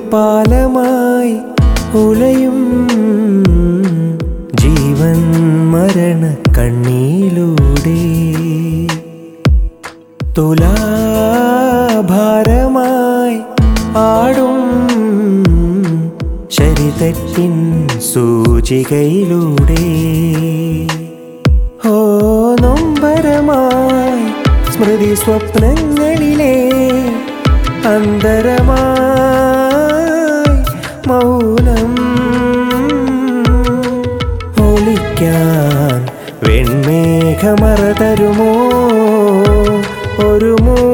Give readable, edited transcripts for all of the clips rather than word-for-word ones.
പാലമായി ഉലയും ജീവൻ മരണ കണ്ണീലൂടെ തുലാഭാരമായി ആടും ശരിതെറ്റിൻ സൂചികയിലൂടെ ഓ നൊമ്പരമായി സ്മൃതി സ്വപ്നങ്ങളിലെ അന്തരമായി മൗനം ഒലിക്കാൻ വെൺമേഘമറ തരുമോ ഒരു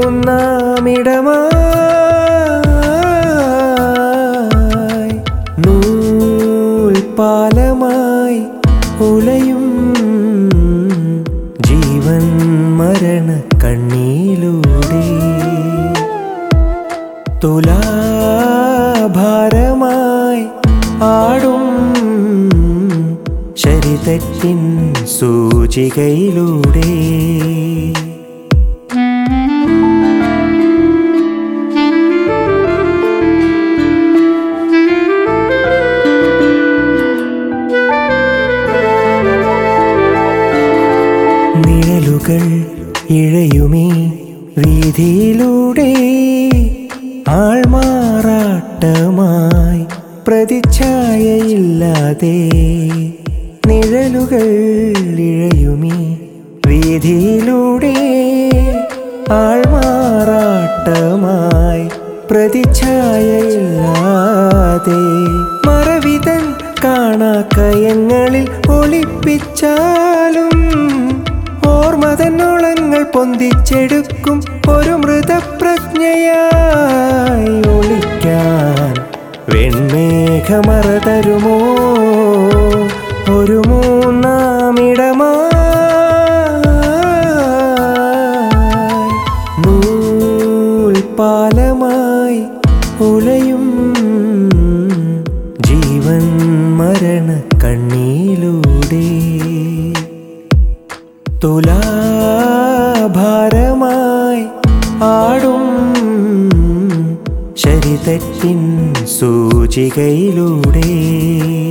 മൂന്നാമിടമായി നൂൽപാലമായി ഉലയും ജീവൻ മരണ കണ്ണീലൂടെ തുലാഭാരമായി ആടും ശരിതെറ്റിൻ സൂചികയിലൂടെ നിഴലുകൾ ഇഴയുമീ വീതിയിലൂടെ ആൾമാറാട്ടമായി പ്രതിച്ഛായയില്ലാതെ നിഴലുകൾ ഇഴയുമീ വീതിയിലൂടെ ആൾമാറാട്ടമായി പ്രതിച്ഛായയില്ലാതെ മറവിതൻ കാണാക്കയങ്ങളിൽ ഒളിപ്പിച്ചാലും ഓർമ്മതന്നോളങ്ങൾ പൊന്തിച്ചെടുക്കും ഒരു മൃതപ്രജ്ഞയായി ഒളിക്കാൻ വെൺമേഘമറ തരുമോ ഒരു മൂന്നാമിടമായി നൂൽപാലമായി ഉലയും ജീവൻ മരണ കണ്ണീലൂടെ തുലാഭാരമായി ആടും ശരിതെറ്റിൻ സൂചികയിലൂടെ